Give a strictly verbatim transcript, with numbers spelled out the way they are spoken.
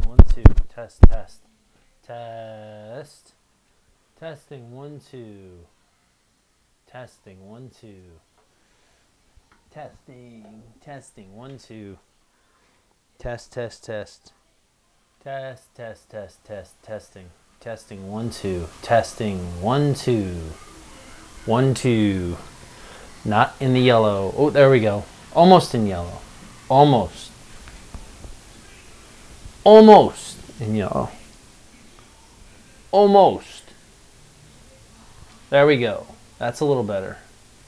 one, two. Test, test, test. Testing, one, two. Testing, one, two. Testing, testing, one, two. Test, test, test. Test, test, test, test, testing. Testing, one, two. Testing, one, two. One, two. Not in the yellow. Oh, there we go. Almost in yellow. Almost. Almost in yellow. Almost. There we go. That's a little better.